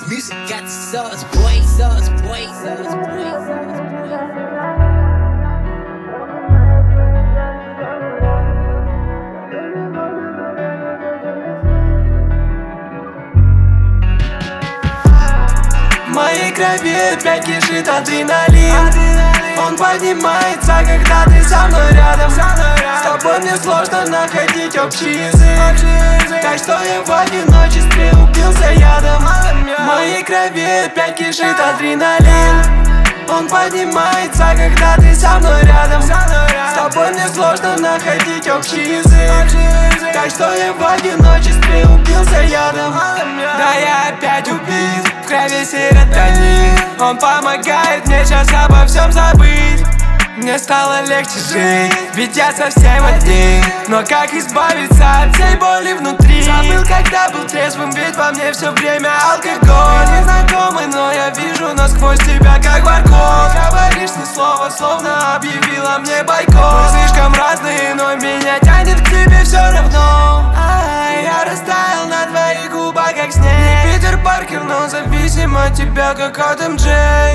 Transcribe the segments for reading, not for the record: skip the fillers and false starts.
Music got the sauce, boy, sauce, boy, sauce, boy, sauce, boy. В моей крови опять кишит адреналин. Он поднимается, когда ты со мной рядом. С тобой мне сложно находить общий язык, так что я в одиночестве упился ядом. В моей крови опять кишит адреналин. Он поднимается, когда ты со мной рядом. С тобой мне сложно находить общий язык, так что я в одиночестве упился ядом. Да, я опять убит, в крови серотонин. Он помогает мне сейчас обо всем забыть. Мне стало легче жить, ведь я совсем один. Но как избавиться от всей боли внутри? Забыл, когда был трезвым, ведь во мне все время алкоголь. Незнакомый, но я вижу насквозь тебя, как баркод. Говоришь ни слова, словно объявила мне бойкот. Мы слишком разные, но меня тянет к тебе все равно. Я растаял на твоих губах, как снег. Не Питер Паркер, но зависим от тебя, как от МД.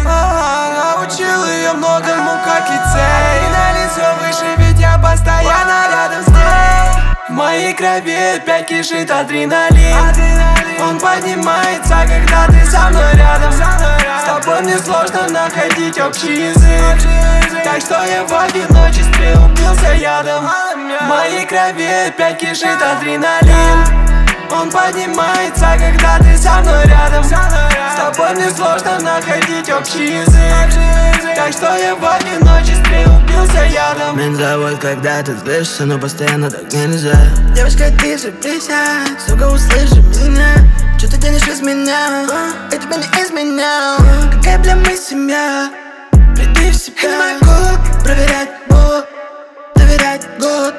Научил ее многому, как и цель. И на лицо выше, ведь я постоянно рядом с ней. В моей крови опять кишит адреналин. Он поднимается, когда ты со мной рядом. С тобой мне сложно находить общий язык, так что я в одиночестве упился ядом. В моей крови опять кишит адреналин. Он поднимается, когда ты со мной рядом. С тобой мне сложно находить общий язык, так что я в одиночестве упился ядом. Меня зовут, когда ты злишься, но постоянно так нельзя. Девочка, ты же присядь, сука, услыши меня. Чё ты тянешь из меня? Я тебя не изменял. Какая, бля, мы семья? Приди в себя. Я не могу проверять, доверять год.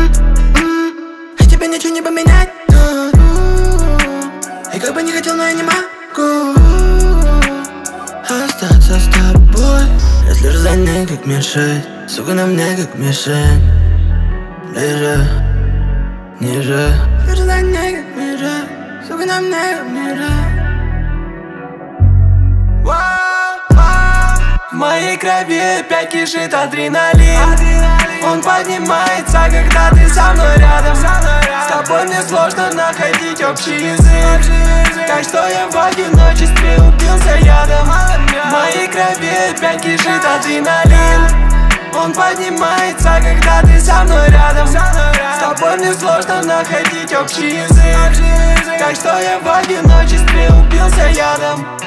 Я тебе ничего не поменять тут. И как бы не хотел, но я не могу остаться с тобой. Я слежу за ней, как мишень. Сука, на мне, как мишень. Ближе, ниже. Слежу за ней, как мишень. Сука, на мне, как мишень. В моей крови опять кишит адреналин. Он поднимается, когда ты со мной рядом. С тобой мне сложно находить общий язык, так что я в одиночестве упился ядом. В моей крови опять кишит адреналин. Он поднимается, когда ты со мной рядом. С тобой мне сложно находить общий язык, так что я в одиночестве упился ядом.